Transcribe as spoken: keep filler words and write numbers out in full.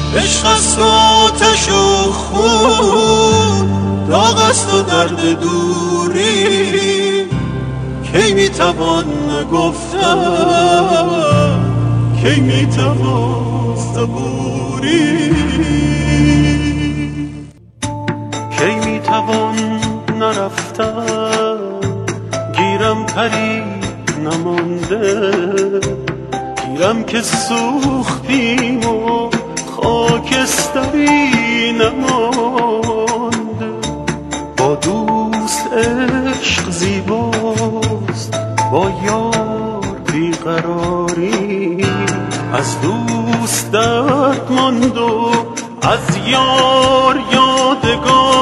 عشق است و آتش و خون، داغ است و درد دوری. کی میتوان گفتن، کی میتوان صبوری، کی میتوان نرفتن، گیرم پری نمانده، گیرم که سوختیم و خاکستری نمانده. با دوست عشق زیباست، با یار بیقراری، از دوست درد ماند و از یار یادگار.